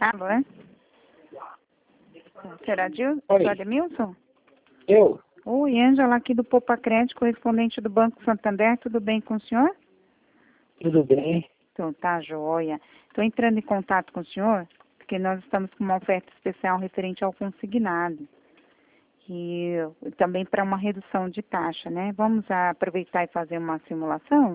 Alô, é? Será Oi. Ademilson? Eu? Oi, Ângela, aqui do Poupa Crédito, correspondente do Banco Santander. Tudo bem com o senhor? Tudo bem? Então, tá joia. Estou entrando em contato com o senhor, porque nós estamos com uma oferta especial referente ao consignado. E também para uma redução de taxa, né? Vamos aproveitar e fazer uma simulação?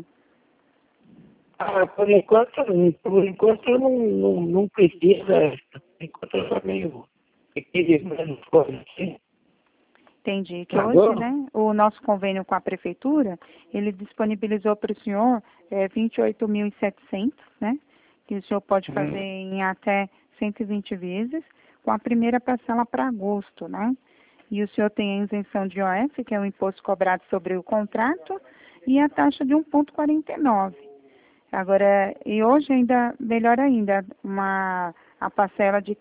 Por enquanto eu não precisa. Por enquanto eu só meio equilibrando coisas assim. Entendi que Tá hoje, bom? né, o nosso convênio com a prefeitura, ele disponibilizou para o senhor 28.700, né, que o senhor pode fazer em até 120 vezes, com a primeira parcela para agosto, né? E o senhor tem a isenção de IOF, que é o imposto cobrado sobre o contrato, e a taxa de 1,49. Agora, e hoje ainda, melhor ainda, a parcela de R$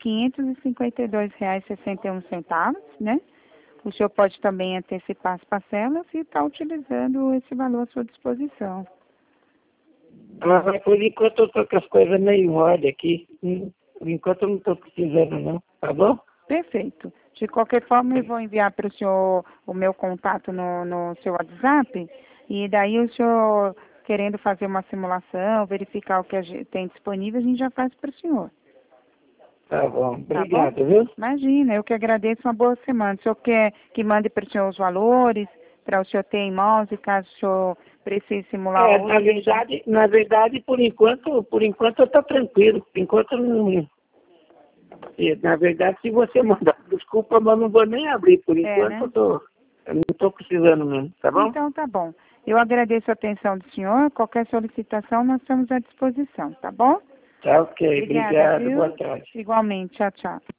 552,61, né? O senhor pode também antecipar as parcelas e está utilizando esse valor à sua disposição. Mas por enquanto eu estou com as coisas meio em ordem aqui. Por enquanto eu não estou precisando não. Tá bom? Perfeito. De qualquer forma, eu vou enviar para o senhor o meu contato no seu WhatsApp, e daí o senhor, querendo fazer uma simulação, verificar o que a gente tem disponível, a gente já faz para o senhor. Tá bom. Tá bom? Obrigado, viu? Imagina, eu que agradeço, uma boa semana. O senhor quer que mande para o senhor os valores, para o senhor ter em mãos, e caso o senhor precise simular hoje? Na verdade, por enquanto eu estou tranquilo. Por enquanto eu não. Na verdade, se você mandar desculpa, mas não vou nem abrir. Por enquanto Né? eu não estou precisando mesmo, tá bom? Então, tá bom. Eu agradeço a atenção do senhor. Qualquer solicitação, nós estamos à disposição, tá bom? Tá ok. Obrigada, Obrigado. viu? Boa tarde. Igualmente. Tchau, tchau.